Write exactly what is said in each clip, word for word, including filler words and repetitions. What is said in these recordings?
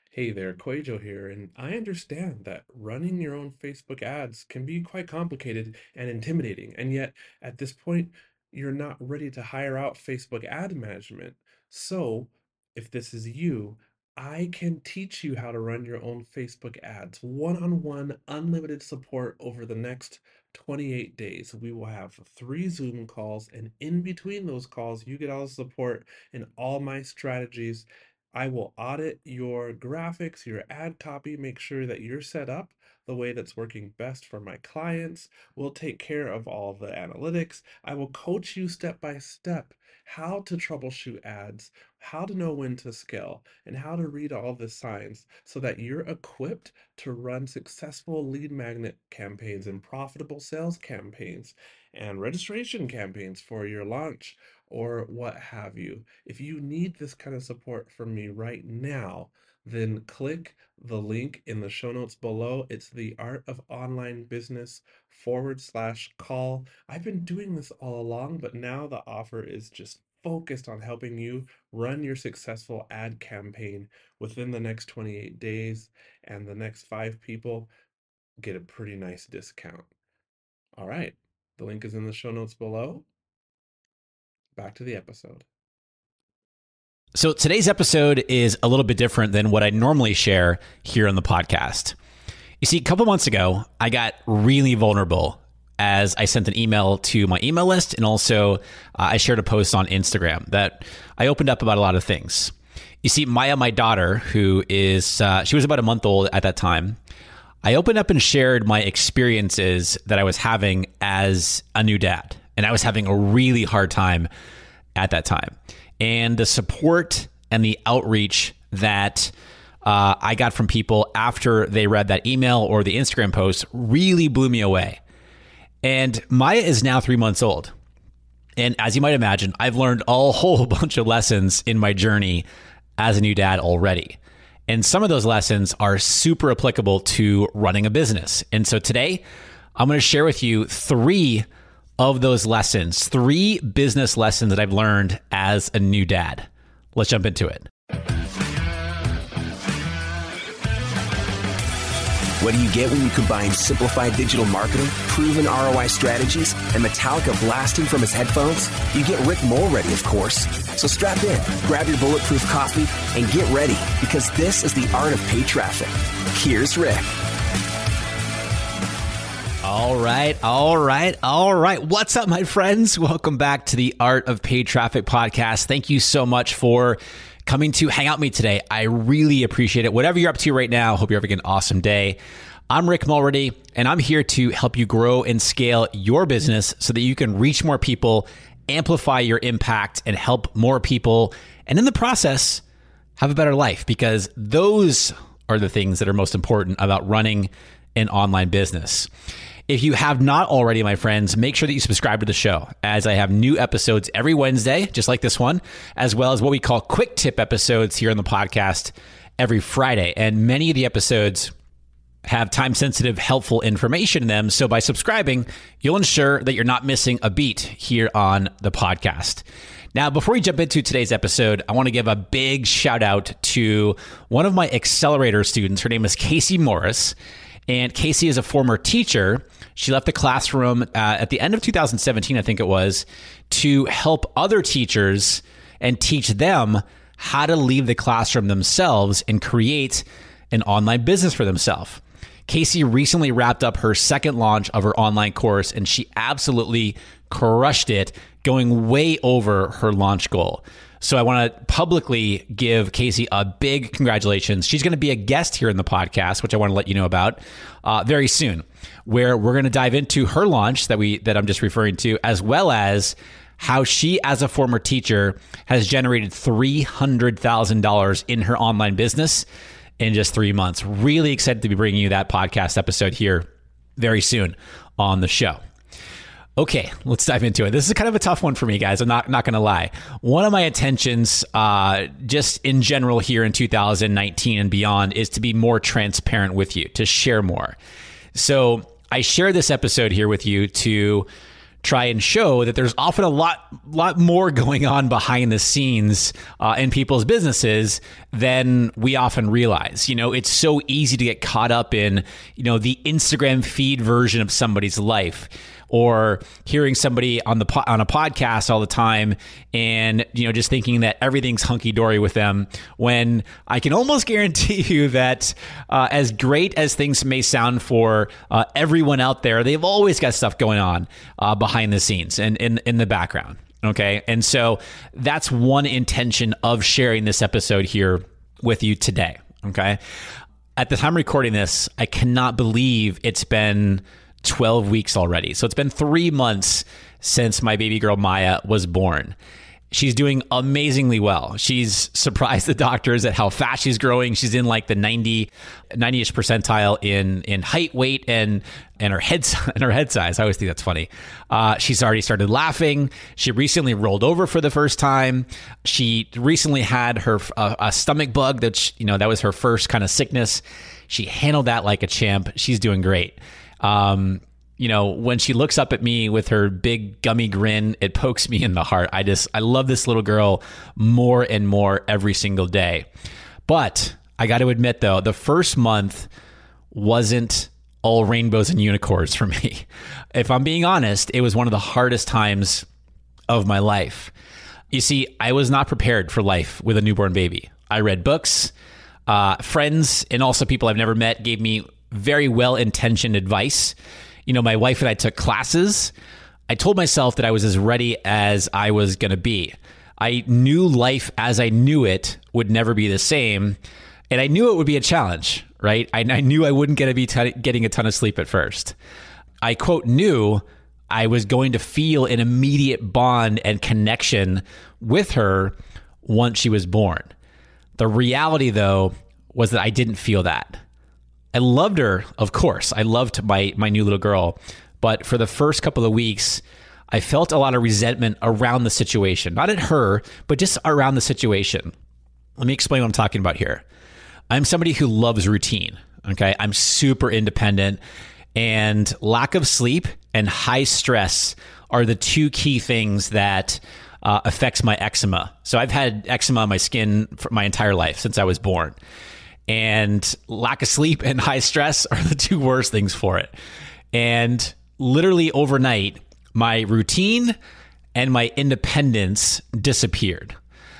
Hey there, Quajo here, and I understand that running your own Facebook ads can be quite complicated and intimidating, and yet at this point, you're not ready to hire out Facebook ad management. So, if this is you, I can teach you how to run your own Facebook ads, one-on-one, unlimited support over the next twenty-eight days. We will have three Zoom calls, and in between those calls, you get all the support and all my strategies. I will audit your graphics, your ad copy, make sure that you're set up the way that's working best for my clients. We'll take care of all the analytics. I will coach you step by step how to troubleshoot ads, how to know when to scale, and how to read all the signs so that you're equipped to run successful lead magnet campaigns and profitable sales campaigns and registration campaigns for your launch or what have you. If you need this kind of support from me right now, then click the link in the show notes below. It's the Art of Online Business forward slash call. I've been doing this all along, but now the offer is just focused on helping you run your successful ad campaign within the next twenty-eight days, and the next five people get a pretty nice discount. All right, the link is in the show notes below. Back to the episode. So today's episode is a little bit different than what I normally share here on the podcast. You see, a couple months ago, I got really vulnerable as I sent an email to my email list, and also uh, I shared a post on Instagram that I opened up about a lot of things. You see, Maya, my daughter, who is, uh, she was about a month old at that time, I opened up and shared my experiences that I was having as a new dad. And I was having a really hard time at that time. And the support and the outreach that uh, I got from people after they read that email or the Instagram post really blew me away. And Maya is now three months old. And as you might imagine, I've learned a whole bunch of lessons in my journey as a new dad already. And some of those lessons are super applicable to running a business. And so today, I'm going to share with you three of those lessons, three business lessons that I've learned as a new dad. Let's jump into it. What do you get when you combine simplified digital marketing, proven R O I strategies, and Metallica blasting from his headphones? You get Rick Mulready, of course. So strap in, grab your bulletproof coffee, and get ready, because this is the art of paid traffic. Here's Rick. All right, all right, all right. What's up, my friends? Welcome back to the Art of Paid Traffic podcast. Thank you so much for coming to hang out with me today. I really appreciate it. Whatever you're up to right now, hope you're having an awesome day. I'm Rick Mulready, and I'm here to help you grow and scale your business so that you can reach more people, amplify your impact, and help more people, and in the process, have a better life, because those are the things that are most important about running an online business. If you have not already, my friends, make sure that you subscribe to the show, as I have new episodes every Wednesday, just like this one, as well as what we call quick tip episodes here on the podcast every Friday. And many of the episodes have time-sensitive, helpful information in them. So by subscribing, you'll ensure that you're not missing a beat here on the podcast. Now, before we jump into today's episode, I want to give a big shout out to one of my accelerator students. Her name is Casey Morris. And Casey is a former teacher. She left the classroom uh, at the end of two thousand seventeen, I think it was, to help other teachers and teach them how to leave the classroom themselves and create an online business for themselves. Casey recently wrapped up her second launch of her online course, and she absolutely crushed it, going way over her launch goal. So I want to publicly give Casey a big congratulations. She's going to be a guest here in the podcast, which I want to let you know about uh, very soon, where we're going to dive into her launch that we that I'm just referring to, as well as how she, as a former teacher, has generated three hundred thousand dollars in her online business in just three months. Really excited to be bringing you that podcast episode here very soon on the show. Okay, let's dive into it. This is kind of a tough one for me, guys. I'm not not going to lie. One of my intentions, uh, just in general here in two thousand nineteen and beyond, is to be more transparent with you, to share more. So I share this episode here with you to try and show that there's often a lot, lot more going on behind the scenes uh, in people's businesses than we often realize. You know, it's so easy to get caught up in, you know, the Instagram feed version of somebody's life, or hearing somebody on the po- on a podcast all the time, and you know, just thinking that everything's hunky dory with them. When I can almost guarantee you that, uh, as great as things may sound for uh, everyone out there, they've always got stuff going on uh, behind the scenes and in in the background. Okay, and so that's one intention of sharing this episode here with you today. Okay, at the time of recording this, I cannot believe it's been twelve weeks already. So it's been three months since my baby girl Maya was born. She's doing amazingly well. She's surprised the doctors at how fast she's growing. She's in like the ninety, ninety-ish percentile in in height, weight, and and her head and her head size. I always think that's funny. Uh, she's already started laughing. She recently rolled over for the first time. She recently had her uh, a stomach bug. That she, you know that was her first kind of sickness. She handled that like a champ. She's doing great. Um, you know, when she looks up at me with her big gummy grin, it pokes me in the heart. I just, I love this little girl more and more every single day. But I got to admit though, the first month wasn't all rainbows and unicorns for me. If I'm being honest, it was one of the hardest times of my life. You see, I was not prepared for life with a newborn baby. I read books, uh, friends, and also people I've never met gave me very well-intentioned advice. You know, my wife and I took classes. I told myself that I was as ready as I was going to be. I knew life as I knew it would never be the same. And I knew it would be a challenge, right? I, I knew I wouldn't get to be t- getting a ton of sleep at first. I, quote, knew I was going to feel an immediate bond and connection with her once she was born. The reality, though, was that I didn't feel that. I loved her, of course. I loved my my new little girl. But for the first couple of weeks, I felt a lot of resentment around the situation. Not at her, but just around the situation. Let me explain what I'm talking about here. I'm somebody who loves routine. Okay, I'm super independent, and lack of sleep and high stress are the two key things that uh, affects my eczema. So I've had eczema on my skin for my entire life since I was born. And lack of sleep and high stress are the two worst things for it. And literally overnight, my routine and my independence disappeared.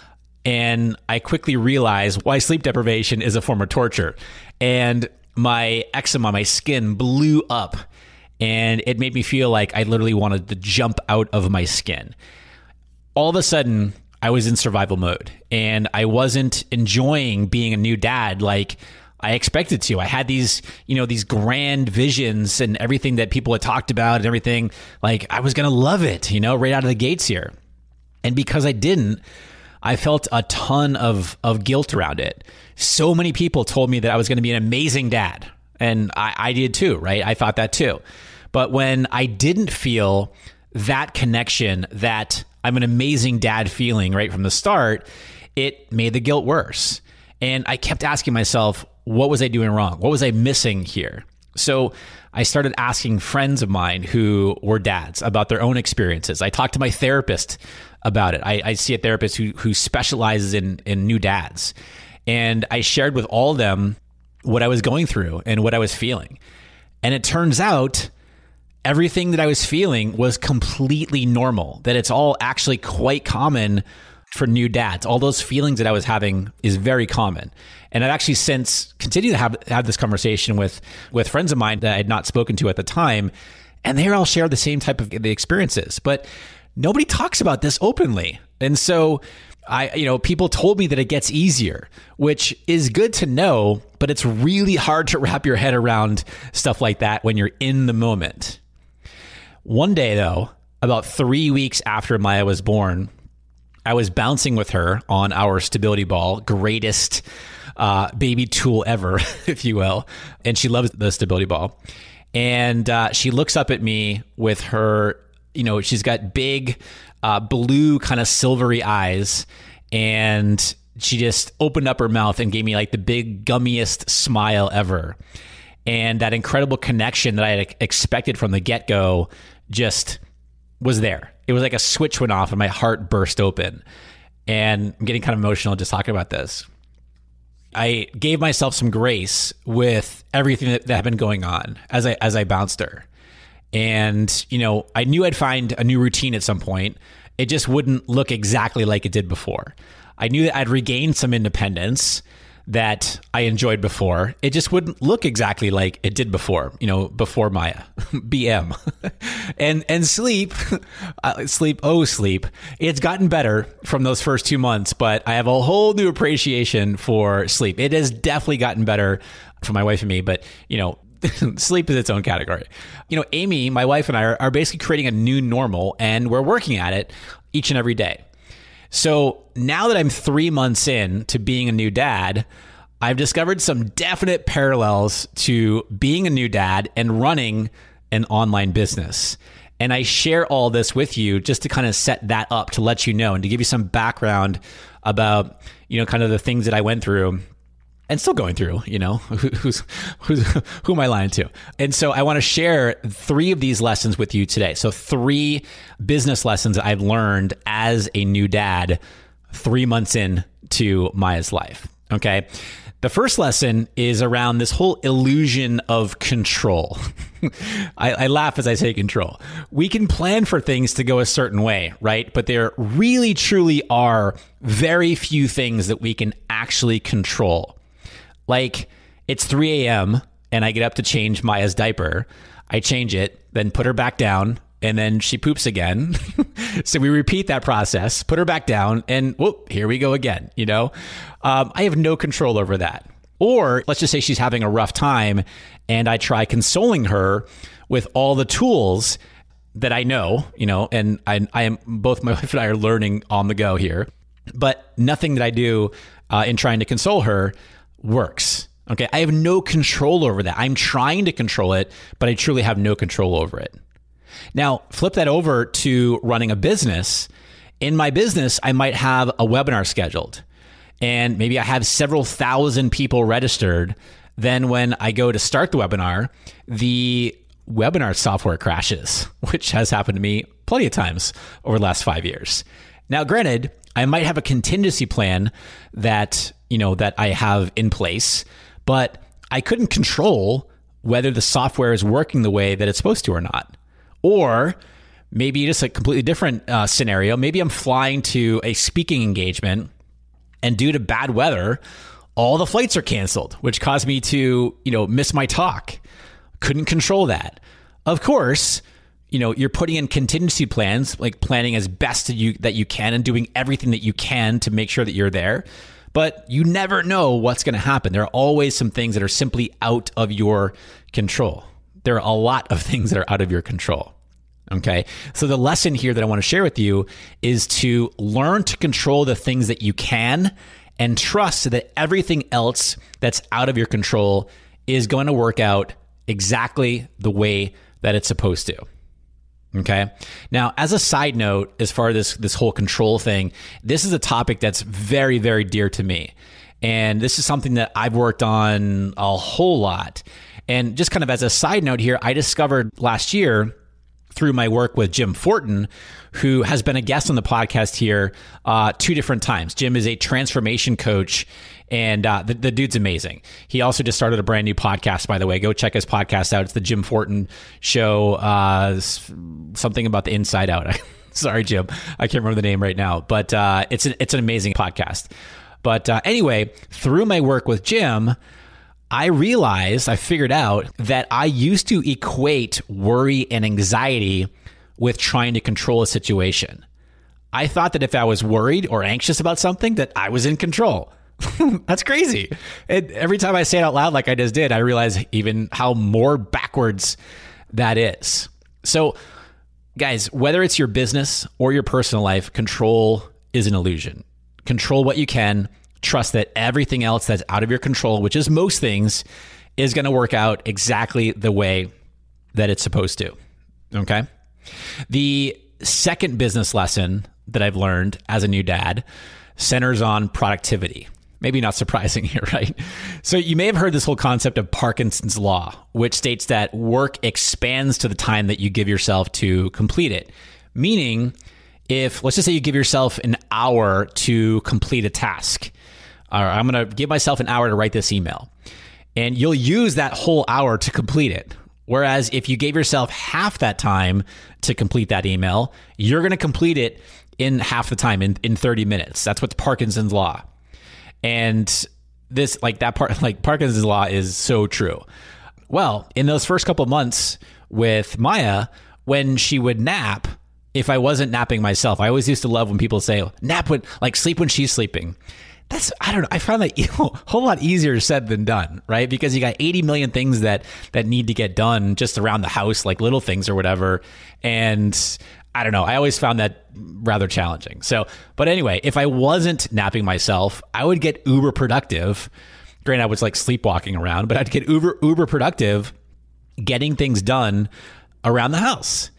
And I quickly realized why sleep deprivation is a form of torture. And my eczema, my skin blew up, and it made me feel like I literally wanted to jump out of my skin. All of a sudden, I was in survival mode, and I wasn't enjoying being a new dad like I expected to. I had these, you know, these grand visions and everything that people had talked about and everything. Like I was going to love it, you know, right out of the gates here. And because I didn't, I felt a ton of, of guilt around it. So many people told me that I was going to be an amazing dad. And I, I did too, right? I thought that too. But when I didn't feel that connection, that I'm an amazing dad feeling right from the start, it made the guilt worse. And I kept asking myself, what was I doing wrong? What was I missing here? So I started asking friends of mine who were dads about their own experiences. I talked to my therapist about it. I, I see a therapist who who specializes in, in new dads. And I shared with all of them what I was going through and what I was feeling. And it turns out everything that I was feeling was completely normal, that it's all actually quite common for new dads. All those feelings that I was having is very common. And I've actually since continued to have, have this conversation with, with friends of mine that I had not spoken to at the time, and they all share the same type of the experiences, but nobody talks about this openly. And so I, you know, people told me that it gets easier, which is good to know, but it's really hard to wrap your head around stuff like that when you're in the moment. One day though, about three weeks after Maya was born, I was bouncing with her on our stability ball, greatest uh, baby tool ever, if you will. And she loves the stability ball. And uh, she looks up at me with her, you know, she's got big uh, blue kind of silvery eyes. And she just opened up her mouth and gave me like the big gummiest smile ever. And that incredible connection that I had expected from the get-go just was there. It was like a switch went off and my heart burst open. And I'm getting kind of emotional just talking about this. I gave myself some grace with everything that, that had been going on as I as I bounced her. And, you know, I knew I'd find a new routine at some point. It just wouldn't look exactly like it did before. I knew that I'd regained some independence that I enjoyed before. It just wouldn't look exactly like it did before, you know, before Maya, B M. and and sleep, uh, sleep, oh, sleep. It's gotten better from those first two months, but I have a whole new appreciation for sleep. It has definitely gotten better for my wife and me, but, you know, sleep is its own category. You know, Amy, my wife, and I are, are basically creating a new normal, and we're working at it each and every day. So now that I'm three months in to being a new dad, I've discovered some definite parallels to being a new dad and running an online business. And I share all this with you just to kind of set that up, to let you know and to give you some background about, you know, kind of the things that I went through and still going through, you know, who's, who's, who am I lying to? And so I want to share three of these lessons with you today. So three business lessons that I've learned as a new dad three months in to Maya's life. Okay. The first lesson is around this whole illusion of control. I, I laugh as I say control. We can plan for things to go a certain way, right? But there really, truly are very few things that we can actually control. Like, it's three a.m. and I get up to change Maya's diaper. I change it, then put her back down, and then she poops again. So we repeat that process, put her back down, and whoop, here we go again. You know, um, I have no control over that. Or let's just say she's having a rough time and I try consoling her with all the tools that I know, you know, and I, I am both my wife and I are learning on the go here, but nothing that I do uh, in trying to console her works. Okay. I have no control over that. I'm trying to control it, but I truly have no control over it. Now, flip that over to running a business. In my business, I might have a webinar scheduled and maybe I have several thousand people registered. Then when I go to start the webinar, the webinar software crashes, which has happened to me plenty of times over the last five years. Now, granted, I might have a contingency plan that, you know, that I have in place, but I couldn't control whether the software is working the way that it's supposed to or not. Or maybe just a completely different uh, scenario. Maybe I'm flying to a speaking engagement and due to bad weather, all the flights are canceled, which caused me to, you know, miss my talk. Couldn't control that. Of course, you know, you're putting in contingency plans, like planning as best that you, that you can and doing everything that you can to make sure that you're there. But you never know what's going to happen. There are always some things that are simply out of your control. There are a lot of things that are out of your control. Okay. So the lesson here that I want to share with you is to learn to control the things that you can and trust that everything else that's out of your control is going to work out exactly the way that it's supposed to. Okay. Now, as a side note, as far as this, this whole control thing, this is a topic that's very, very dear to me. And this is something that I've worked on a whole lot. And just kind of as a side note here, I discovered last year through my work with Jim Fortin, who has been a guest on the podcast here uh, two different times. Jim is a transformation coach, and uh, the, the dude's amazing. He also just started a brand new podcast, by the way. Go check his podcast out. It's the Jim Fortin Show, uh, something about the inside out. Sorry, Jim. I can't remember the name right now, but uh, it's, an, it's an amazing podcast. But uh, anyway, through my work with Jim, I realized, I figured out that I used to equate worry and anxiety with trying to control a situation. I thought that if I was worried or anxious about something, that I was in control. That's crazy. And every time I say it out loud, like I just did, I realize even how more backwards that is. So, guys, whether it's your business or your personal life, control is an illusion. Control what you can. Trust that everything else that's out of your control, which is most things, is going to work out exactly the way that it's supposed to. Okay. The second business lesson that I've learned as a new dad centers on productivity. Maybe not surprising here, right? So you may have heard this whole concept of Parkinson's Law, which states that work expands to the time that you give yourself to complete it. Meaning, if let's just say you give yourself an hour to complete a task, or I'm going to give myself an hour to write this email, and you'll use that whole hour to complete it. Whereas if you gave yourself half that time to complete that email, you're going to complete it in half the time, in, in thirty minutes. That's what's Parkinson's law. And this, like that part, like Parkinson's law is so true. Well, in those first couple of months with Maya, when she would nap, if I wasn't napping myself, I always used to love when people say, nap when, like sleep when she's sleeping. That's, I don't know. I found that a whole lot easier said than done, right? Because you got eighty million things that, that need to get done just around the house, like little things or whatever. And I don't know. I always found that rather challenging. So, but anyway, if I wasn't napping myself, I would get uber productive. Granted, I was like sleepwalking around, but I'd get uber, uber productive getting things done around the house.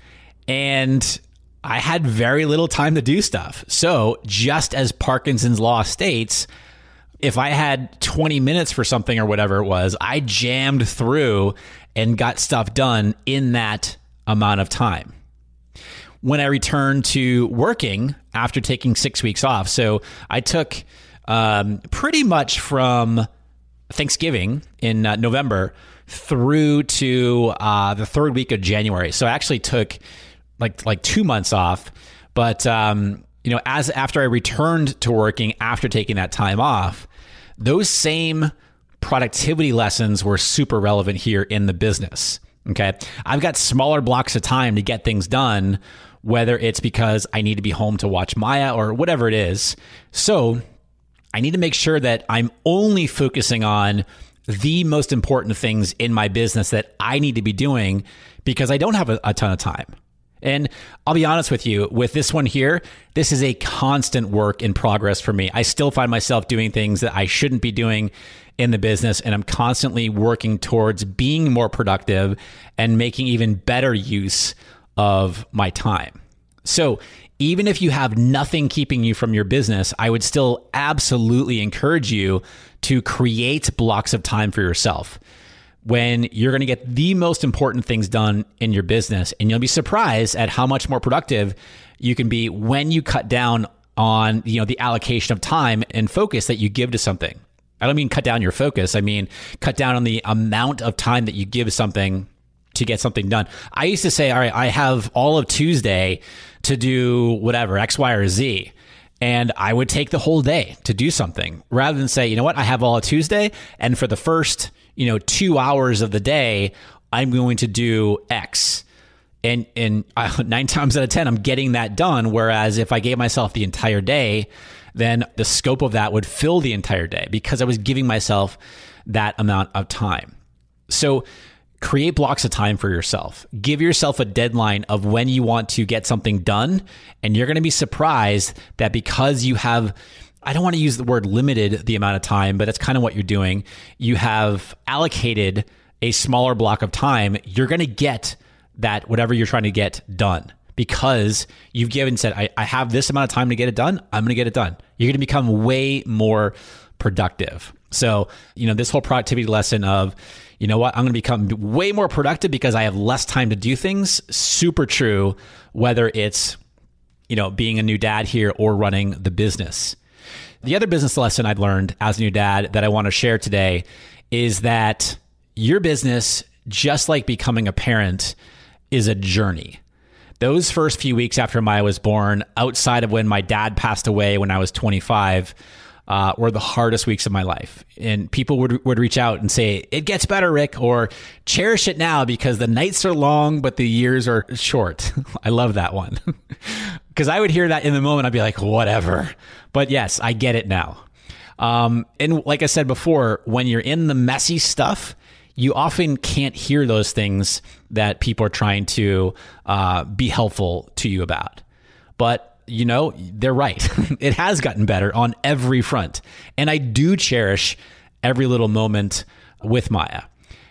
And I had very little time to do stuff. So just as Parkinson's law states, if I had twenty minutes for something or whatever it was, I jammed through and got stuff done in that amount of time. When I returned to working after taking six weeks off, so I took um, pretty much from Thanksgiving in uh, November through to uh, the third week of January. So I actually took like like two months off. But um, you know, as after I returned to working after taking that time off, those same productivity lessons were super relevant here in the business. Okay, I've got smaller blocks of time to get things done, whether it's because I need to be home to watch Maya or whatever it is. So I need to make sure that I'm only focusing on the most important things in my business that I need to be doing because I don't have a, a ton of time. And I'll be honest with you, with this one here, this is a constant work in progress for me. I still find myself doing things that I shouldn't be doing in the business, and I'm constantly working towards being more productive and making even better use of my time. So even if you have nothing keeping you from your business, I would still absolutely encourage you to create blocks of time for yourself when you're going to get the most important things done in your business. And you'll be surprised at how much more productive you can be when you cut down on, you know, the allocation of time and focus that you give to something. I don't mean cut down your focus. I mean, cut down on the amount of time that you give something to get something done. I used to say, all right, I have all of Tuesday to do whatever, X, Y, or Z. And I would take the whole day to do something rather than say, you know what, I have all of Tuesday. And for the first, you know, two hours of the day, I'm going to do X. And, and uh, nine times out of ten, I'm getting that done. Whereas if I gave myself the entire day, then the scope of that would fill the entire day because I was giving myself that amount of time. So create blocks of time for yourself. Give yourself a deadline of when you want to get something done. And you're going to be surprised that because you have, I don't want to use the word limited the amount of time, but that's kind of what you're doing. You have allocated a smaller block of time. You're going to get that, whatever you're trying to get done, because you've given said, I, I have this amount of time to get it done. I'm going to get it done. You're going to become way more productive. So, you know, this whole productivity lesson of, you know what, I'm going to become way more productive because I have less time to do things. Super true, whether it's, you know, being a new dad here or running the business. The other business lesson I've learned as a new dad that I want to share today is that your business, just like becoming a parent, is a journey. Those first few weeks after Maya was born, outside of when my dad passed away when I was twenty-five, uh, were the hardest weeks of my life. And people would would reach out and say, it gets better, Rick, or cherish it now because the nights are long, but the years are short. I love that one. Because I would hear that in the moment. I'd be like, whatever. But yes, I get it now. Um, and like I said before, when you're in the messy stuff, you often can't hear those things that people are trying to uh, be helpful to you about. But, you know, they're right. It has gotten better on every front. And I do cherish every little moment with Maya.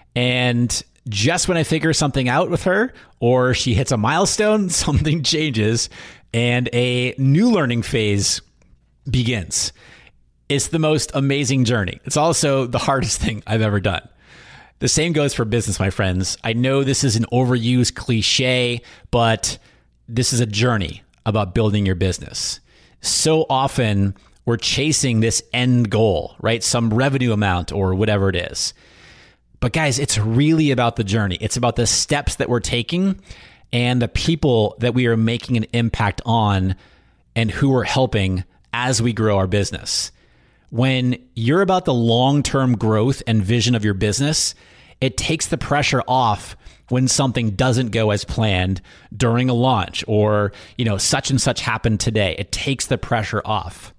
And just when I figure something out with her or she hits a milestone, something changes and a new learning phase begins. It's the most amazing journey. It's also the hardest thing I've ever done. The same goes for business, my friends. I know this is an overused cliche, but this is a journey about building your business. So often we're chasing this end goal, right? Some revenue amount or whatever it is. But guys, it's really about the journey. It's about the steps that we're taking and the people that we are making an impact on and who we're helping as we grow our business. When you're about the long-term growth and vision of your business, it takes the pressure off when something doesn't go as planned during a launch or, you know, such and such happened today. It takes the pressure off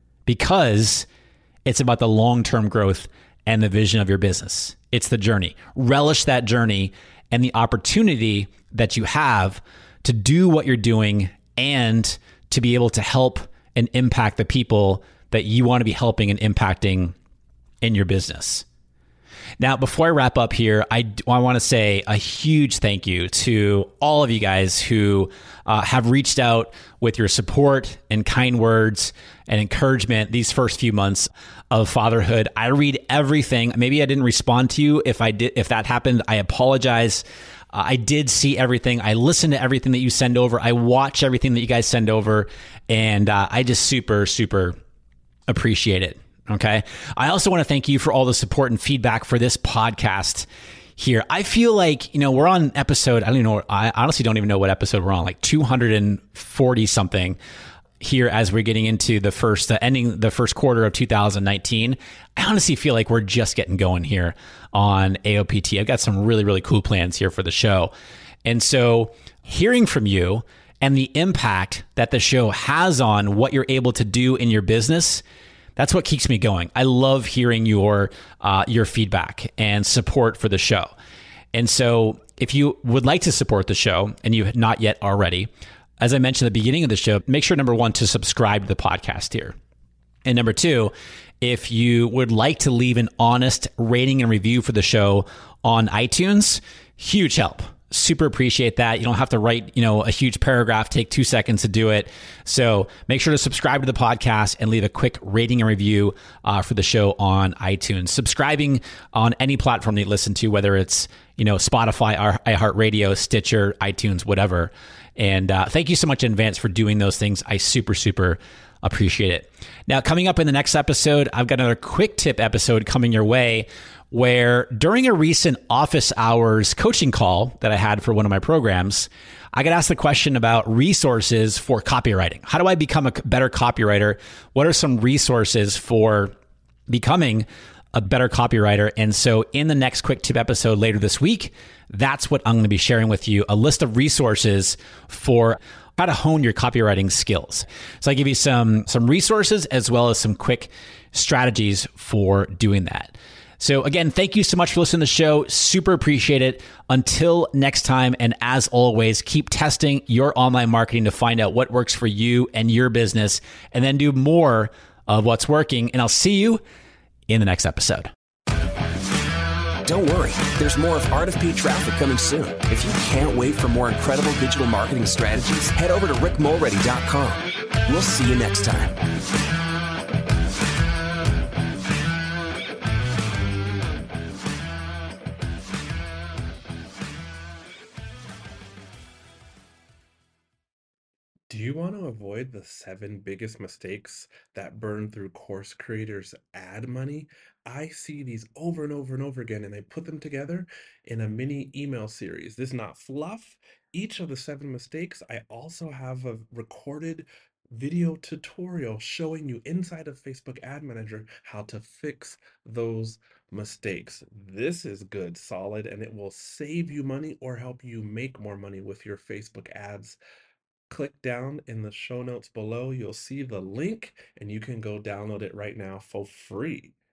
because it's about the long-term growth and the vision of your business. It's the journey. Relish that journey and the opportunity that you have to do what you're doing and to be able to help and impact the people that you want to be helping and impacting in your business. Now, before I wrap up here, I, I want to say a huge thank you to all of you guys who uh, have reached out with your support and kind words and encouragement these first few months of fatherhood. I read everything. Maybe I didn't respond to you. If I did, if that happened, I apologize. Uh, I did see everything. I listen to everything that you send over. I watch everything that you guys send over, and uh, I just super, super appreciate it. Okay. I also want to thank you for all the support and feedback for this podcast here. I feel like, you know, we're on episode, I don't even know, I honestly don't even know what episode we're on, like two hundred forty something here as we're getting into the first, uh, ending the first quarter of two thousand nineteen. I honestly feel like we're just getting going here on A O P T. I've got some really, really cool plans here for the show. And so hearing from you and the impact that the show has on what you're able to do in your business, that's what keeps me going. I love hearing your uh, your feedback and support for the show. And so if you would like to support the show and you have not yet already, as I mentioned at the beginning of the show, make sure, number one, to subscribe to the podcast here. And number two, if you would like to leave an honest rating and review for the show on iTunes, huge help. Super appreciate that. You don't have to write, you know, a huge paragraph, take two seconds to do it. So make sure to subscribe to the podcast and leave a quick rating and review uh, for the show on iTunes. Subscribing on any platform that you listen to, whether it's, you know, Spotify, iHeartRadio, Stitcher, iTunes, whatever. And uh, thank you so much in advance for doing those things. I super, super appreciate it. Now, coming up in the next episode, I've got another quick tip episode coming your way, where during a recent office hours coaching call that I had for one of my programs, I got asked the question about resources for copywriting. How do I become a better copywriter? What are some resources for becoming a better copywriter? And so in the next quick tip episode later this week, that's what I'm going to be sharing with you, a list of resources for how to hone your copywriting skills. So I give you some, some resources as well as some quick strategies for doing that. So again, thank you so much for listening to the show. Super appreciate it. Until next time, and as always, keep testing your online marketing to find out what works for you and your business, and then do more of what's working. And I'll see you in the next episode. Don't worry, there's more of Art of Paid Traffic coming soon. If you can't wait for more incredible digital marketing strategies, head over to rick mulready dot com. We'll see you next time. Do you want to avoid the seven biggest mistakes that burn through course creators' ad money? I see these over and over and over again, and I put them together in a mini email series. This is not fluff. Each of the seven mistakes, I also have a recorded video tutorial showing you inside of Facebook Ad Manager how to fix those mistakes. This is good, solid, and it will save you money or help you make more money with your Facebook ads. Click down in the show notes below. You'll see the link and you can go download it right now for free.